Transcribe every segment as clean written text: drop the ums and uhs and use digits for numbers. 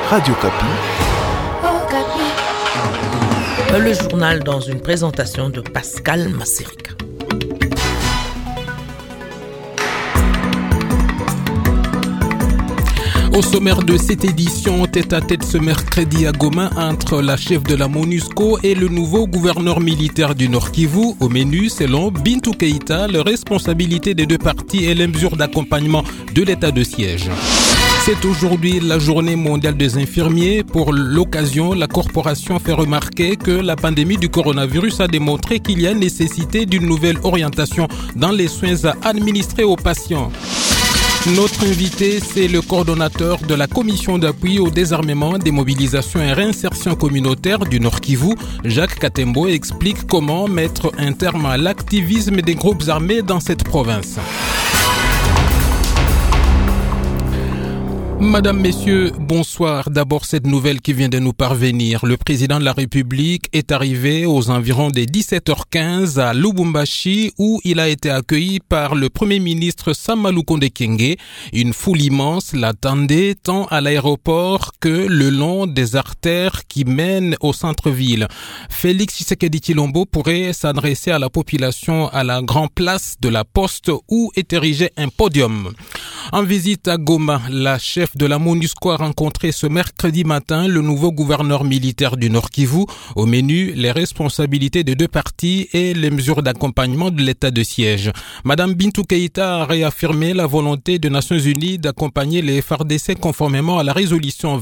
Radio Kapi. Le journal dans une présentation de Pascal Masserica. Au sommaire de cette édition, tête-à-tête ce mercredi à Goma entre la chef de la MONUSCO et le nouveau gouverneur militaire du Nord Kivu. Au menu, selon Bintou Keïta, la responsabilité des deux parties et les mesures d'accompagnement de l'état de siège. C'est aujourd'hui la journée mondiale des infirmiers. Pour l'occasion, la corporation fait remarquer que la pandémie du coronavirus a démontré qu'il y a nécessité d'une nouvelle orientation dans les soins à administrer aux patients. Notre invité, c'est le coordonnateur de la commission d'appui au désarmement, démobilisation et réinsertion communautaire du Nord Kivu. Jacques Katembo explique comment mettre un terme à l'activisme des groupes armés dans cette province. Madame, Messieurs, bonsoir. D'abord, cette nouvelle qui vient de nous parvenir. Le président de la République est arrivé aux environs des 17h15 à Lubumbashi où il a été accueilli par le Premier ministre Sama Lukonde Kyenge. Une foule immense l'attendait tant à l'aéroport que le long des artères qui mènent au centre-ville. Félix Tshisekedi Tshilombo pourrait s'adresser à la population à la grande place de la Poste où est érigé un podium. En visite à Goma, la chef de la MONUSCO a rencontré ce mercredi matin le nouveau gouverneur militaire du Nord Kivu. Au menu, les responsabilités des deux parties et les mesures d'accompagnement de l'état de siège. Madame Bintou Keïta a réaffirmé la volonté des Nations Unies d'accompagner les FARDC conformément à la résolution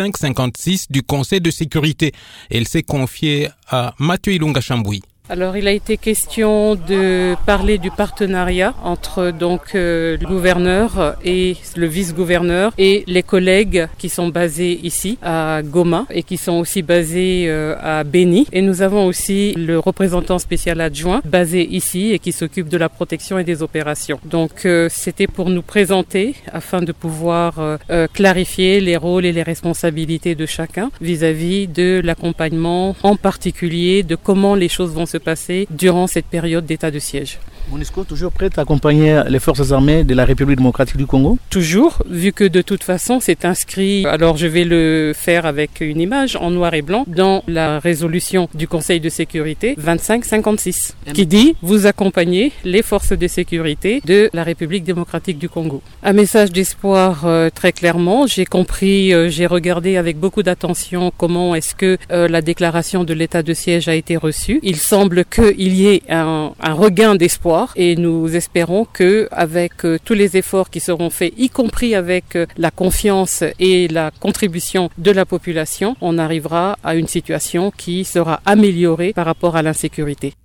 2556 du Conseil de sécurité. Elle s'est confiée à Mathieu Ilunga Chamboui. Alors, il a été question de parler du partenariat entre le gouverneur et le vice-gouverneur et les collègues qui sont basés ici à Goma et qui sont aussi basés à Beni. Et nous avons aussi le représentant spécial adjoint basé ici et qui s'occupe de la protection et des opérations. Donc, c'était pour nous présenter afin de pouvoir clarifier les rôles et les responsabilités de chacun vis-à-vis de l'accompagnement, en particulier de comment les choses vont se passer durant cette période d'état de siège. MONUSCO toujours prête à accompagner les forces armées de la République démocratique du Congo? Toujours, vu que de toute façon c'est inscrit, alors je vais le faire avec une image en noir et blanc, dans la résolution du Conseil de sécurité 2556, qui dit « Vous accompagnez les forces de sécurité de la République démocratique du Congo ». Un message d'espoir très clairement, j'ai compris, j'ai regardé avec beaucoup d'attention comment est-ce que la déclaration de l'état de siège a été reçue. Il semble qu'il y ait un regain d'espoir. Et nous espérons que avec tous les efforts qui seront faits, y compris avec la confiance et la contribution de la population, on arrivera à une situation qui sera améliorée par rapport à l'insécurité.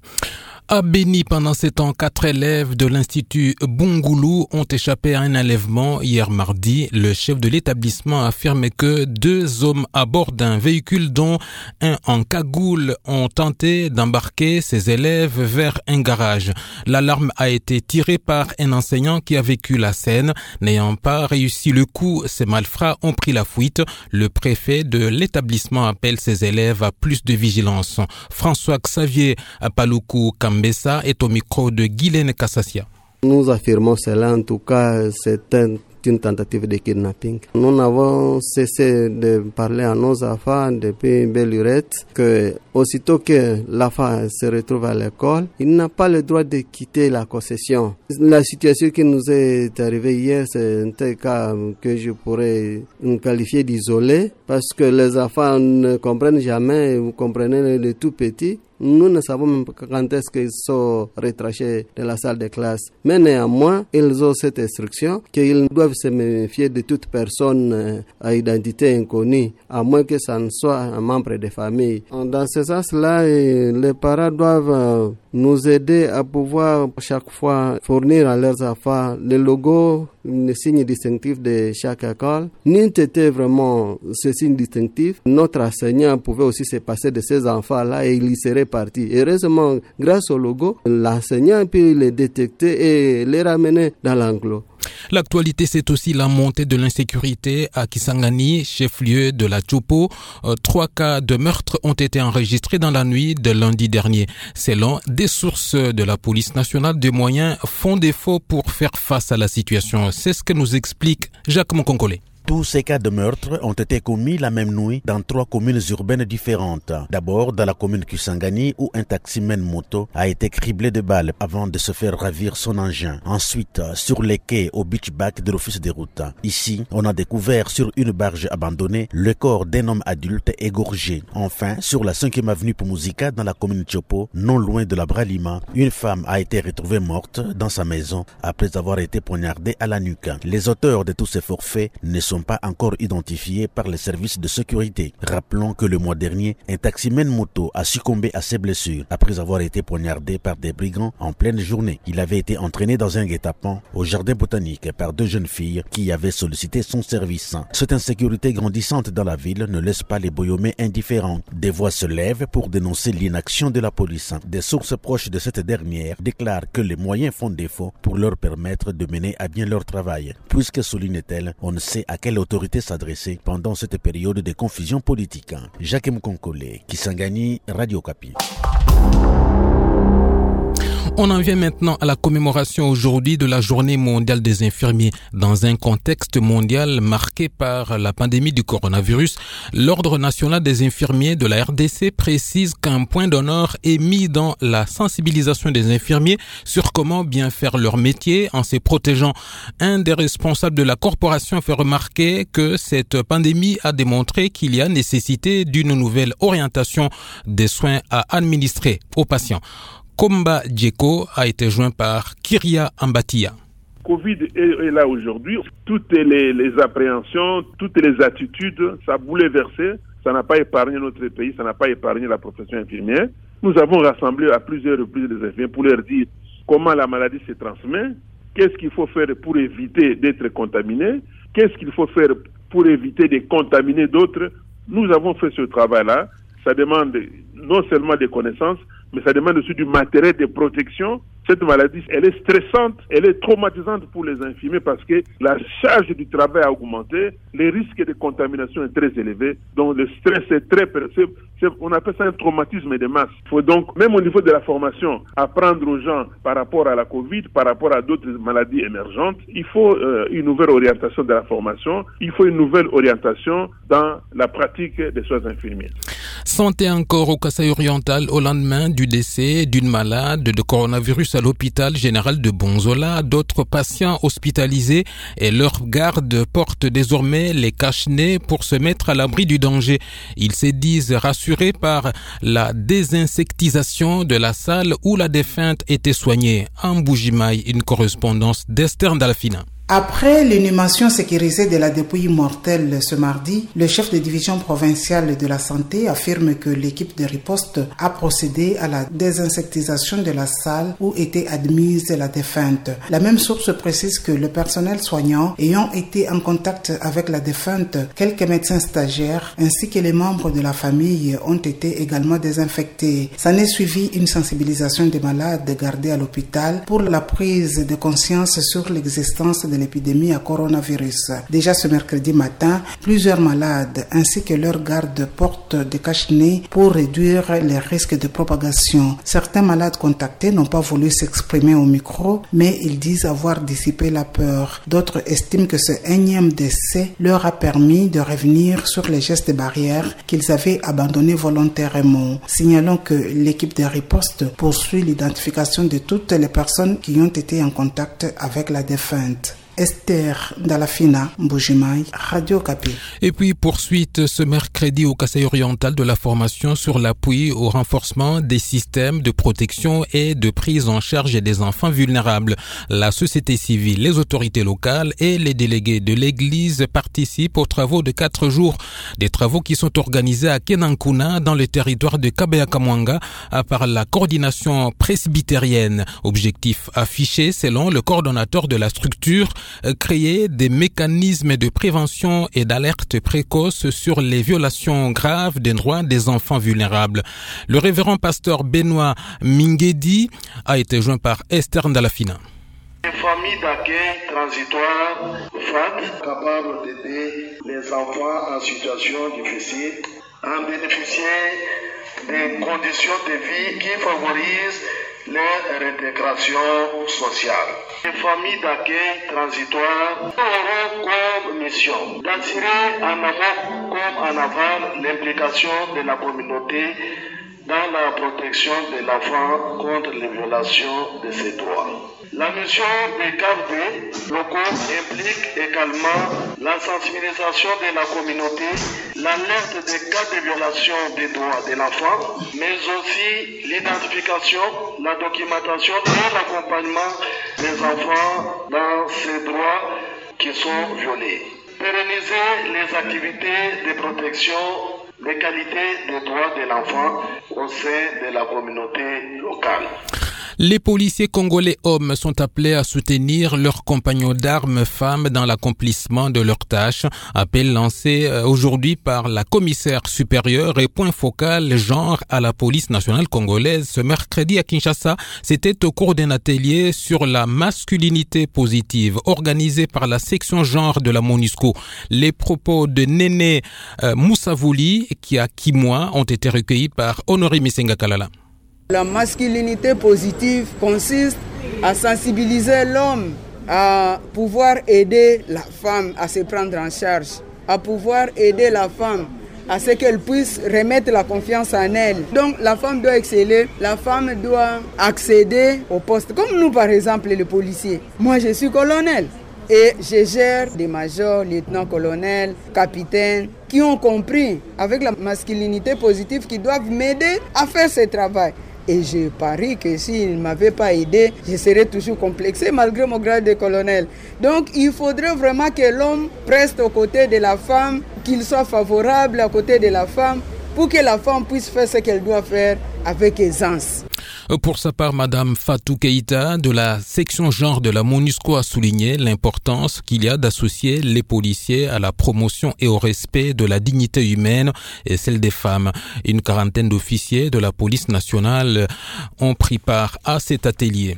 À Beni, pendant ces temps, 4 élèves de l'Institut Bungoulou ont échappé à un enlèvement hier mardi. Le chef de l'établissement affirme que 2 hommes à bord d'un véhicule, dont un en cagoule, ont tenté d'embarquer ces élèves vers un garage. L'alarme a été tirée par un enseignant qui a vécu la scène. N'ayant pas réussi le coup, ces malfrats ont pris la fuite. Le préfet de l'établissement appelle ses élèves à plus de vigilance. François Xavier Paloukou Kambessa est au micro de Guylaine Kassassia. Nous affirmons cela, en tout cas, c'est une tentative de kidnapping. Nous n'avons cessé de parler à nos enfants depuis belle lurette que aussitôt que l'enfant se retrouve à l'école, il n'a pas le droit de quitter la concession. La situation qui nous est arrivée hier, c'est un tel cas que je pourrais qualifier d'isolé parce que les enfants ne comprennent jamais, vous comprenez, les tout petits. Nous ne savons même pas quand est-ce qu'ils sont retrachés de la salle de classe. Mais néanmoins, ils ont cette instruction qu'ils doivent se méfier de toute personne à identité inconnue, à moins que ça ne soit un membre de famille. Dans ce sens-là, les parents doivent nous aider à pouvoir chaque fois fournir à leurs enfants le logo, le signe distinctif de chaque école. N'eût été vraiment ce signe distinctif, notre enseignant pouvait aussi se passer de ces enfants-là et il y serait parti. Heureusement, grâce au logo, l'enseignant peut les détecter et les ramener dans l'enclos. L'actualité, c'est aussi la montée de l'insécurité à Kisangani, chef-lieu de la Tchopo. 3 cas de meurtre ont été enregistrés dans la nuit de lundi dernier. Selon des sources de la police nationale, des moyens font défaut pour faire face à la situation. C'est ce que nous explique Jacques Mokonkole. Tous ces cas de meurtre ont été commis la même nuit dans 3 communes urbaines différentes. D'abord dans la commune Kisangani où un taximène moto a été criblé de balles avant de se faire ravir son engin. Ensuite, sur les quais au beach back de l'office des routes. Ici, on a découvert sur une barge abandonnée le corps d'un homme adulte égorgé. Enfin, sur la 5e avenue Pumuzika dans la commune Chopo, non loin de la Bralima, une femme a été retrouvée morte dans sa maison après avoir été poignardée à la nuque. Les auteurs de tous ces forfaits ne sont pas encore identifiés par les services de sécurité. Rappelons que le mois dernier, un taximène moto a succombé à ses blessures après avoir été poignardé par des brigands en pleine journée. Il avait été entraîné dans un guet-apens au jardin botanique par 2 jeunes filles qui avaient sollicité son service. Cette insécurité grandissante dans la ville ne laisse pas les Boyomais indifférents. Des voix se lèvent pour dénoncer l'inaction de la police. Des sources proches de cette dernière déclarent que les moyens font défaut pour leur permettre de mener à bien leur travail. Puisque, souligne-t-elle, on ne sait à quelle autorité s'adresser pendant cette période de confusion politique. Jacques Mkonkole, Kisangani, Radio Okapi. On en vient maintenant à la commémoration aujourd'hui de la Journée mondiale des infirmiers. Dans un contexte mondial marqué par la pandémie du coronavirus, l'Ordre national des infirmiers de la RDC précise qu'un point d'honneur est mis dans la sensibilisation des infirmiers sur comment bien faire leur métier en se protégeant. Un des responsables de la corporation fait remarquer que cette pandémie a démontré qu'il y a nécessité d'une nouvelle orientation des soins à administrer aux patients. Komba Djeko a été joint par Kyria Ambatia. Covid est là aujourd'hui. Toutes les appréhensions, toutes les attitudes, ça a bouleversé. Ça n'a pas épargné notre pays, ça n'a pas épargné la profession infirmière. Nous avons rassemblé à plusieurs reprises les infirmiers pour leur dire comment la maladie se transmet, qu'est-ce qu'il faut faire pour éviter d'être contaminé, qu'est-ce qu'il faut faire pour éviter de contaminer d'autres. Nous avons fait ce travail-là. Ça demande non seulement des connaissances, mais ça demande aussi du matériel de protection. Cette maladie, elle est stressante, elle est traumatisante pour les infirmiers parce que la charge du travail a augmenté, les risques de contamination est très élevé, donc le stress est très... on appelle ça un traumatisme de masse. Il faut donc, même au niveau de la formation, apprendre aux gens par rapport à la Covid, par rapport à d'autres maladies émergentes. Il faut une nouvelle orientation de la formation, il faut une nouvelle orientation dans la pratique des soins infirmiers. Santé encore au Kasaï oriental au lendemain du décès d'une malade de coronavirus à l'hôpital général de Bonzola. D'autres patients hospitalisés et leurs gardes portent désormais les cache-nez pour se mettre à l'abri du danger. Ils se disent rassurés par la désinsectisation de la salle où la défunte était soignée. En Bougimaï, une correspondance d'Esther Ndalafina. Après l'inhumation sécurisée de la dépouille mortelle ce mardi, le chef de division provinciale de la santé affirme que l'équipe de riposte a procédé à la désinsectisation de la salle où était admise la défunte. La même source précise que le personnel soignant ayant été en contact avec la défunte, quelques médecins stagiaires ainsi que les membres de la famille ont été également désinfectés. S'en est suivi une sensibilisation des malades gardés à l'hôpital pour la prise de conscience sur l'existence de l'épidémie à coronavirus. Déjà ce mercredi matin, plusieurs malades ainsi que leurs gardes portent des cache-nez pour réduire les risques de propagation. Certains malades contactés n'ont pas voulu s'exprimer au micro, mais ils disent avoir dissipé la peur. D'autres estiment que ce énième décès leur a permis de revenir sur les gestes barrières qu'ils avaient abandonnés volontairement. Signalons que l'équipe de riposte poursuit l'identification de toutes les personnes qui ont été en contact avec la défunte. Esther Ndalafina, Mbujimaï, Radio Okapi. Et puis poursuite ce mercredi au Kasaï oriental de la formation sur l'appui au renforcement des systèmes de protection et de prise en charge des enfants vulnérables. La société civile, les autorités locales et les délégués de l'église participent aux travaux de 4 jours. Des travaux qui sont organisés à Kenankuna dans le territoire de Kabeyakamwanga par la coordination presbytérienne. Objectif affiché selon le coordonnateur de la structure, créer des mécanismes de prévention et d'alerte précoce sur les violations graves des droits des enfants vulnérables. Le révérend pasteur Benoît Mingedi a été joint par Esther Ndalafina. Une famille d'accueil transitoire FAD capable d'aider les enfants en situation difficile à bénéficier des conditions de vie qui favorisent leur réintégration sociale. Les familles d'accueil transitoire auront comme mission d'assurer en amont comme en aval l'implication de la communauté dans la protection de l'enfant contre les violations de ses droits. La mission des CAFD locaux implique également la sensibilisation de la communauté, l'alerte des cas de violation des droits de l'enfant, mais aussi l'identification, la documentation et l'accompagnement des enfants dans ces droits qui sont violés. Pérenniser les activités de protection des qualités des droits de l'enfant au sein de la communauté locale. Les policiers congolais hommes sont appelés à soutenir leurs compagnons d'armes femmes dans l'accomplissement de leurs tâches. Appel lancé aujourd'hui par la commissaire supérieure et point focal genre à la police nationale congolaise ce mercredi à Kinshasa. C'était au cours d'un atelier sur la masculinité positive organisé par la section genre de la MONUSCO. Les propos de Néné Moussavouli qui a Kimwa ont été recueillis par Honoré Misenga Kalala. La masculinité positive consiste à sensibiliser l'homme à pouvoir aider la femme à se prendre en charge, à pouvoir aider la femme à ce qu'elle puisse remettre la confiance en elle. Donc la femme doit exceller, la femme doit accéder au poste. Comme nous par exemple les policiers. Moi je suis colonel et je gère des majors, lieutenants-colonels, capitaines qui ont compris avec la masculinité positive qu'ils doivent m'aider à faire ce travail. Et je parie que s'ils ne m'avaient pas aidé, je serais toujours complexé malgré mon grade de colonel. Donc il faudrait vraiment que l'homme reste aux côtés de la femme, qu'il soit favorable à côté de la femme pour que la femme puisse faire ce qu'elle doit faire avec aisance. Pour sa part, Madame Fatou Keïta de la section genre de la MONUSCO a souligné l'importance qu'il y a d'associer les policiers à la promotion et au respect de la dignité humaine et celle des femmes. Une quarantaine d'officiers de la police nationale ont pris part à cet atelier.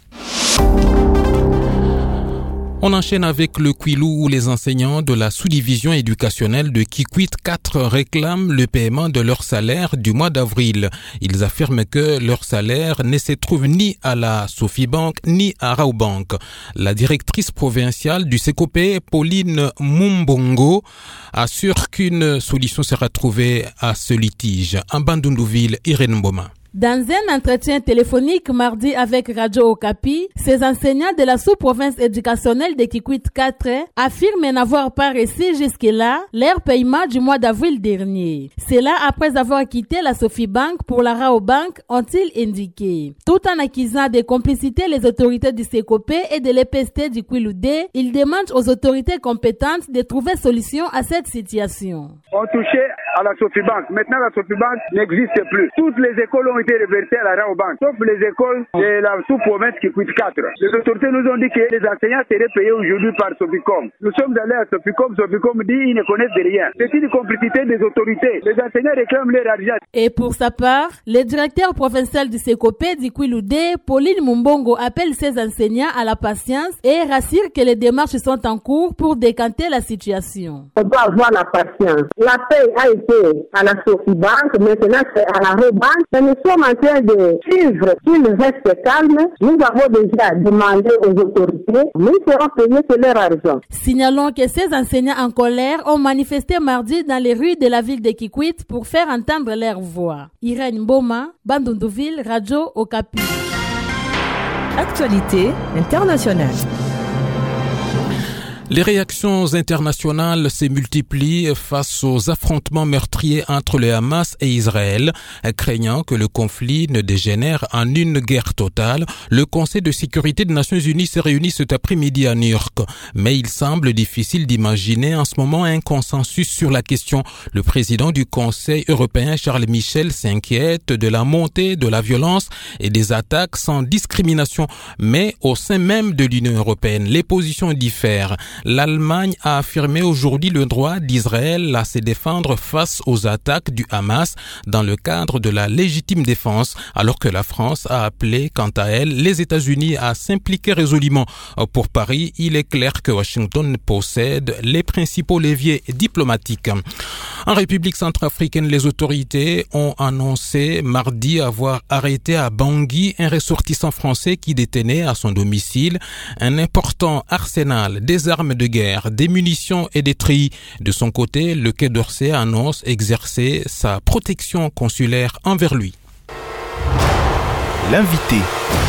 On enchaîne avec le Kwilu où les enseignants de la sous-division éducationnelle de Kikwit 4 réclament le paiement de leur salaire du mois d'avril. Ils affirment que leur salaire ne se trouve ni à la Sofibank ni à Raobank. La directrice provinciale du CECOPE, Pauline Mumbongo, assure qu'une solution sera trouvée à ce litige. En Bandundouville, Irène Mboma. Dans un entretien téléphonique mardi avec Radio Okapi, ces enseignants de la sous-province éducationnelle de Kikwit 4 affirment n'avoir pas reçu jusque-là leur paiement du mois d'avril dernier. Cela après avoir quitté la Sofibank pour la Raobank, ont-ils indiqué. Tout en accusant de complicité les autorités du CECOPE et de l'EPST du Kwilu-D, ils demandent aux autorités compétentes de trouver solution à cette situation. On touchait à la Sofibank. Maintenant, la Sofibank n'existe plus. Toutes les écoles ont été reversées à la Raobank, sauf les écoles de la sous-province qui coûtent 4. Les autorités nous ont dit que les enseignants seraient payés aujourd'hui par Soficom. Nous sommes allés à Soficom dit ils ne connaissent rien. C'est une complicité des autorités. Les enseignants réclament leur argent. Et pour sa part, le directeur provincial du CECOPE du Kwilu-D, Pauline Mumbongo, appelle ses enseignants à la patience et rassure que les démarches sont en cours pour décanter la situation. On doit avoir la patience. La paie a été à la Sofibank, maintenant c'est à la Raobank. Nous sommes en train de suivre qu'ils restent calmes. Nous avons déjà demandé aux autorités, nous serons payés sur leur argent. Signalons que ces enseignants en colère ont manifesté mardi dans les rues de la ville de Kikwit pour faire entendre leur voix. Irène Mboma, Bandundouville, Radio Okapi. Actualité internationale. Les réactions internationales se multiplient face aux affrontements meurtriers entre le Hamas et Israël. Craignant que le conflit ne dégénère en une guerre totale, le Conseil de sécurité des Nations Unies se réunit cet après-midi à New York. Mais il semble difficile d'imaginer en ce moment un consensus sur la question. Le président du Conseil européen, Charles Michel, s'inquiète de la montée de la violence et des attaques sans discrimination. Mais au sein même de l'Union européenne, les positions diffèrent. L'Allemagne a affirmé aujourd'hui le droit d'Israël à se défendre face aux attaques du Hamas dans le cadre de la légitime défense, alors que la France a appelé, quant à elle, les États-Unis à s'impliquer résolument. Pour Paris, il est clair que Washington possède les principaux leviers diplomatiques. En République centrafricaine, les autorités ont annoncé mardi avoir arrêté à Bangui un ressortissant français qui détenait à son domicile un important arsenal, des armes de guerre, des munitions et des trilles. De son côté, le Quai d'Orsay annonce exercer sa protection consulaire envers lui. L'invité.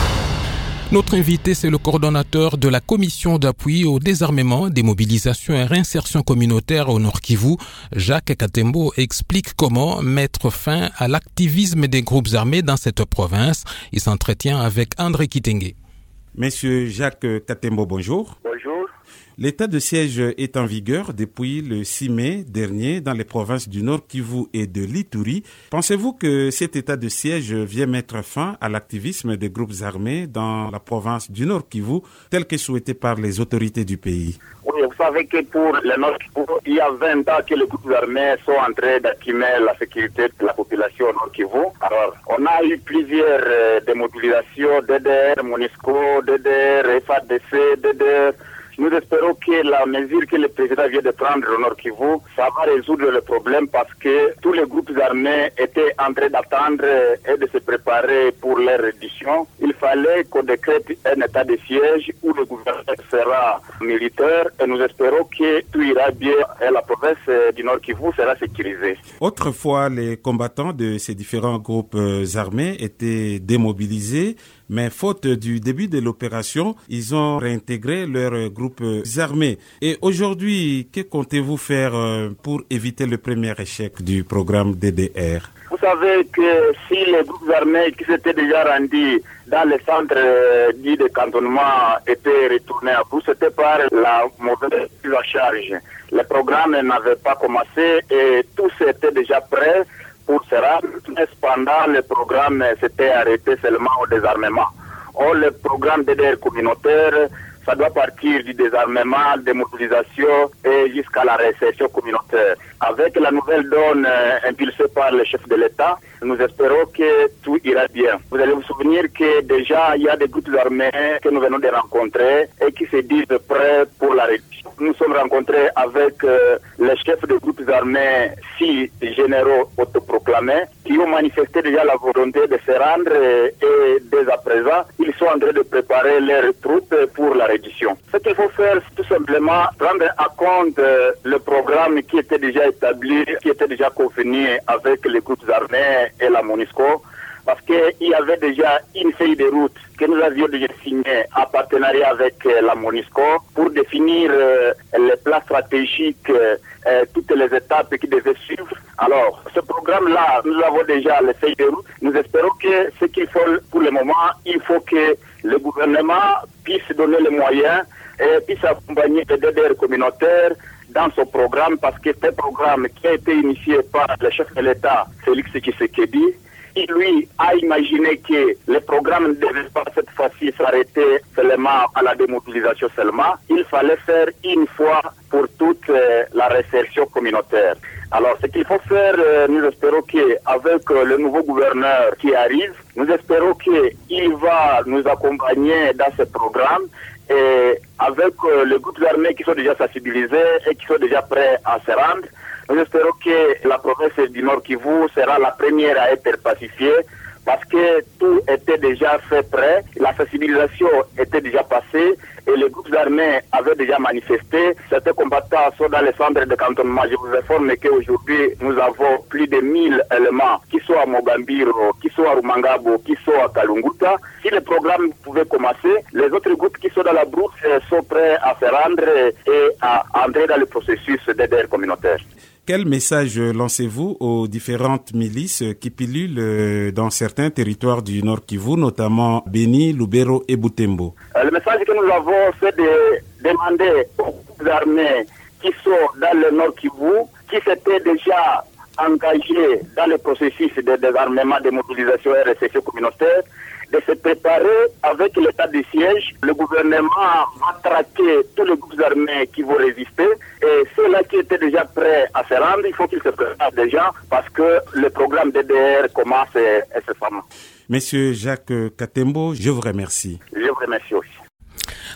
Notre invité, c'est le coordonnateur de la commission d'appui au désarmement, démobilisation et réinsertion communautaire au Nord Kivu. Jacques Katembo explique comment mettre fin à l'activisme des groupes armés dans cette province. Il s'entretient avec André Kitenge. Monsieur Jacques Katembo, bonjour. Bonjour. L'état de siège est en vigueur depuis le 6 mai dernier dans les provinces du Nord Kivu et de l'Ituri. Pensez-vous que cet état de siège vient mettre fin à l'activisme des groupes armés dans la province du Nord Kivu, tel que souhaité par les autorités du pays? Oui, vous savez que pour le Nord Kivu, il y a 20 ans que les groupes armés sont en train d'accumer la sécurité de la population au Nord Kivu. Alors, on a eu plusieurs démobilisations, DDR, MONUSCO, DDR, FADC, DDR. Nous espérons que la mesure que le président vient de prendre au Nord Kivu, ça va résoudre le problème parce que tous les groupes armés étaient en train d'attendre et de se préparer pour leur reddition. Il fallait qu'on décrète un état de siège où le gouvernement sera militaire et nous espérons que tout ira bien et la province du Nord Kivu sera sécurisée. Autrefois, les combattants de ces différents groupes armés étaient démobilisés, mais faute du début de l'opération, ils ont réintégré leurs groupes armés. Et aujourd'hui, que comptez-vous faire pour éviter le premier échec du programme DDR? Vous savez que si les groupes armés qui s'étaient déjà rendus dans les centres dits de cantonnement étaient retournés à bout, c'était par la mauvaise prise en charge. Le programme n'avait pas commencé et tout était déjà prêt pour se rendre. Cependant, le programme s'était arrêté seulement au désarmement. Or, le programme DDR communautaire, ça doit partir du désarmement, démobilisation et jusqu'à la réinsertion communautaire. Avec la nouvelle donne impulsée par le chef de l'État, nous espérons que tout ira bien. Vous allez vous souvenir que déjà il y a des groupes armés que nous venons de rencontrer et qui se disent prêts pour la réduction. Nous sommes rencontrés avec les chefs de groupes armés, 6 généraux autoproclamés, qui ont manifesté déjà la volonté de se rendre et dès à présent, ils sont en train de préparer leurs troupes pour la reddition. Ce qu'il faut faire, c'est tout simplement prendre en compte le programme qui était déjà établi, qui était déjà convenu avec les groupes armés et la MONUSCO, parce qu'il y avait déjà une feuille de route que nous avions déjà signée en partenariat avec la MONUSCO pour définir les plans stratégiques, toutes les étapes qui devaient suivre. Alors, ce programme-là, nous avons déjà les feuilles de route. Nous espérons que ce qu'il faut pour le moment, il faut que le gouvernement puisse donner les moyens et puisse accompagner les DDR communautaires dans son programme, parce que c'est un programme qui a été initié par le chef de l'État, Félix Tshisekedi. Il, lui, a imaginé que le programme ne devait pas cette fois-ci s'arrêter seulement à la démobilisation seulement. Il fallait faire une fois pour toute la réinsertion communautaire. Alors, ce qu'il faut faire, nous espérons qu'avec le nouveau gouverneur qui arrive, nous espérons qu'il va nous accompagner dans ce programme et avec les groupes armés qui sont déjà sensibilisés et qui sont déjà prêts à se rendre. Nous espérons que la province du Nord Kivu sera la première à être pacifiée parce que tout était déjà fait prêt, la sensibilisation était déjà passée et les groupes armés avaient déjà manifesté. Certains combattants sont dans les centres de cantonnement. Je vous informe qu'aujourd'hui, nous avons plus de 1000 éléments qui sont à Mogambiro, qui sont à Rumangabo, qui sont à Kalunguta. Si le programme pouvait commencer, les autres groupes qui sont dans la brousse sont prêts à se rendre et à entrer dans le processus d'aider communautaire. Quel message lancez-vous aux différentes milices qui pilulent dans certains territoires du Nord Kivu, notamment Beni, Lubero et Butembo? Le message que nous avons, c'est de demander aux armées qui sont dans le Nord Kivu, qui s'étaient déjà engagés dans le processus de désarmement, de mobilisation et récession communautaire, de se préparer avec l'état de siège. Le gouvernement va traquer tous les groupes armés qui vont résister et ceux-là qui étaient déjà prêts à se rendre, il faut qu'ils se préparent déjà parce que le programme DDR commence incessamment. Monsieur Jacques Katembo, je vous remercie. Je vous remercie aussi.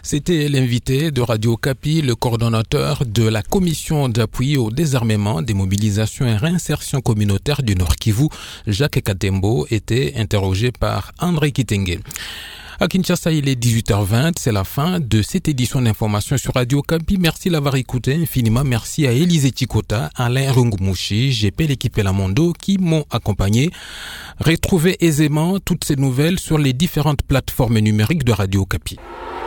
C'était l'invité de Radio Okapi, le coordonnateur de la commission d'appui au désarmement, démobilisation et réinsertion communautaire du Nord Kivu, Jacques Katembo, était interrogé par André Kitenge. À Kinshasa, il est 18h20. C'est la fin de cette édition d'information sur Radio Okapi. Merci de l'avoir écouté infiniment. Merci à Élisée Tikota, Alain Rungumushi, GP l'équipe Elamondo qui m'ont accompagné. Retrouvez aisément toutes ces nouvelles sur les différentes plateformes numériques de Radio Okapi.